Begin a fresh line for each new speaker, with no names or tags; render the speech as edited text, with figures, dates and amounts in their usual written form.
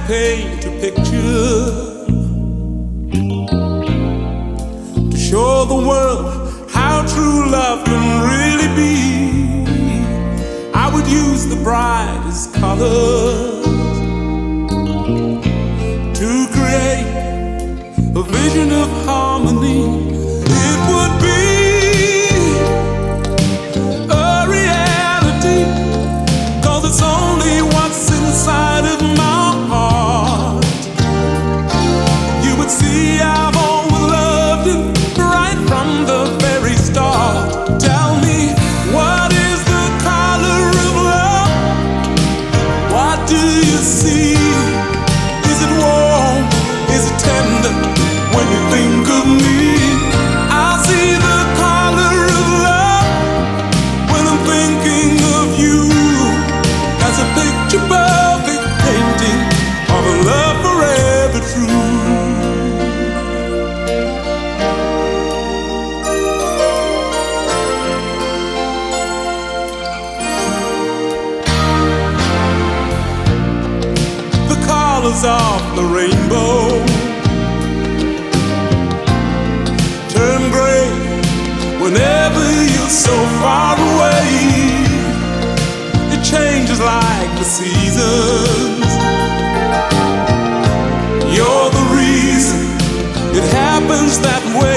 paint a picture to show the world how true love can really be. I would use the brightest colors to create a vision of harmony. It would be a reality, 'cause it's only what's inside of my heart. You would see I've always loved you right from the very start. Tell me, what is the color of love? What do you see? Is it warm? Is it tender? When you think of me, I see the color of love when I'm thinking of you. As a picture perfect painting of a love forever true. The colors of the rainbow turn gray whenever you're so far away. It changes like the seasons. You're the reason it happens that way.